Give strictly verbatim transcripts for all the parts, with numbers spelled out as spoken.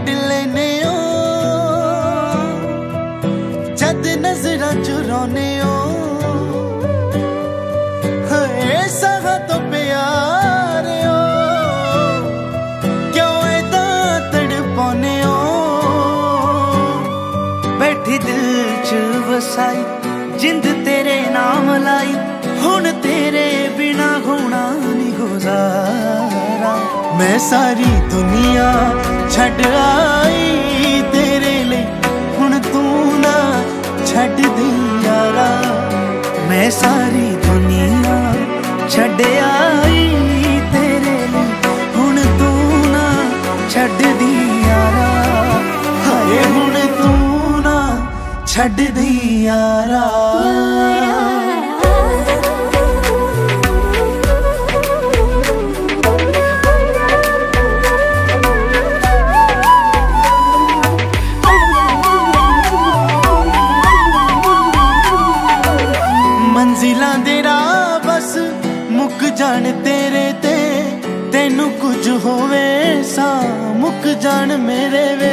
cut लेने ओ जद नजरा चुराने ओ सगा तो प्यार ओ क्यों ऐदा तड़पाने ओ बैठी दिल च वसाई जिंद तेरे नाम लाई हुण तेरे बिना होना नहीं गुजारा मैं सारी दुनिया छड़ आई तेरे लिए हुण तू ना छड़ दी यारा मैं सारी दुनिया छड़ आई तेरे लिए हुण तू ना छड़ दी यारा हाय हुण तू ना छड़ दी यारा मंजिलां दे राह बस मुक जान तेरे ते तेनू कुछ होवे सा मुक जान मेरे वे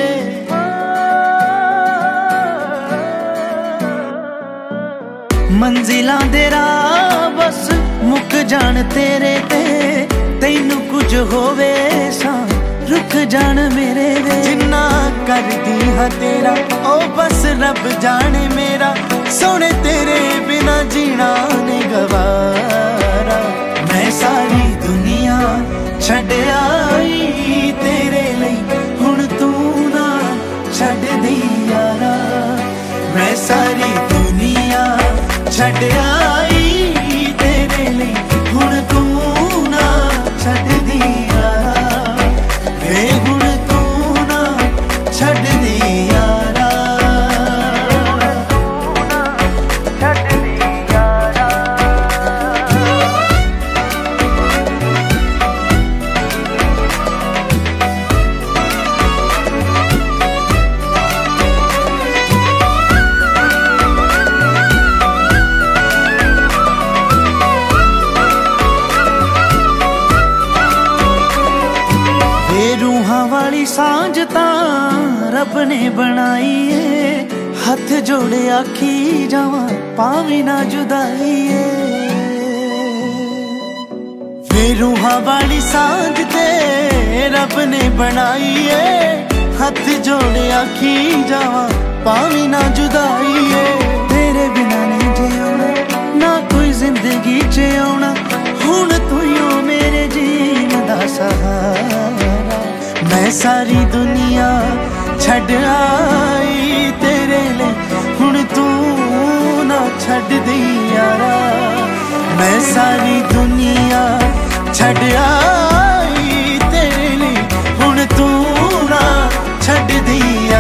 मंजिलां दे राह बस मुक जान तेरे ते तेनू कुछ होवे सा रुक जान मेरे वे जिन्ना करदी हां तेरा ओ बस रब जाने मेरा सोने तेरे बिना जीना नहीं गवारा मैं सारी दुनिया छड़ आई तेरे लिए हुण तू ना छड़ दी यारा मैं सारी दुनिया छड़ आई तेरे लिए हुण तू ना छड़ दी यारा वे हुण तू ना छड़ दी यारा रूहां वाली सांझ तां रब ने बनाई है हथ जोड़े आखी जावा पावी ना जुदाई है रूहां वाली सांझ ते रब ने बनाई है हथ जोड़े आखी जावा पावी ना जुदाई है तेरे बिना नहीं जियोना ना कोई जिंदगी च आउणा हुण तू ही ओ मेरे जीन दा सहारा मैं सारी दुनिया छड़ आई तेरे लिए हुण तू ना छड़ दी यारा मैं सारी दुनिया छड़ आई तेरे लिए हुण तू ना छड़ दी